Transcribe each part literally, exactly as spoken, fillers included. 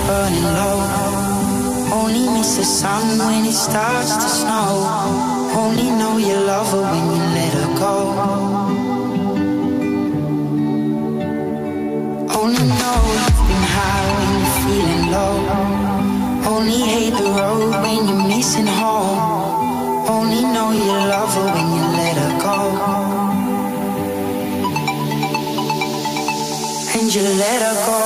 burning low. Only miss the sun when it starts to snow. Only know you love her when you let her go. Only know you've been high when you're feeling low. Only hate the road when you're missing home. Only know you love her when you let her go. And you let her go.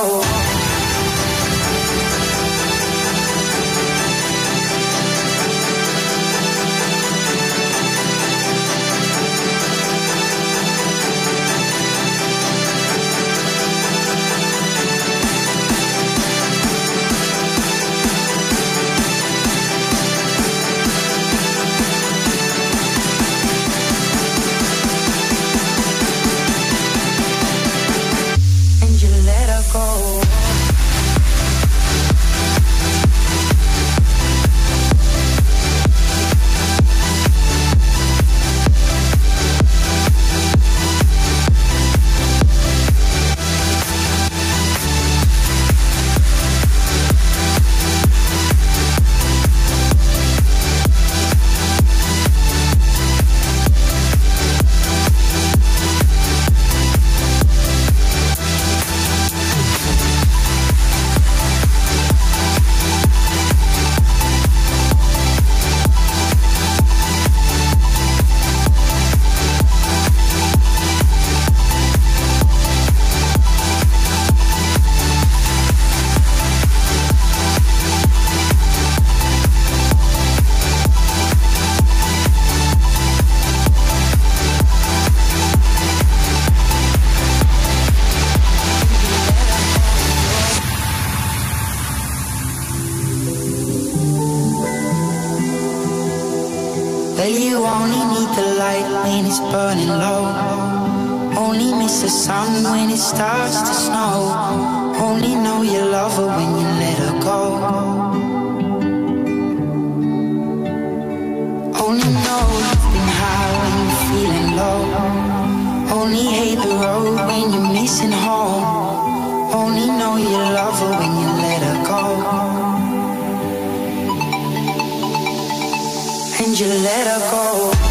Well, you only need the light when it's burning low. Only miss the sun when it starts to snow. Only know you love her when you let her go. Only know you've been high when you're feeling low. Only hate the road when you're missing home. Only know you love her when you let her go. And you let her go.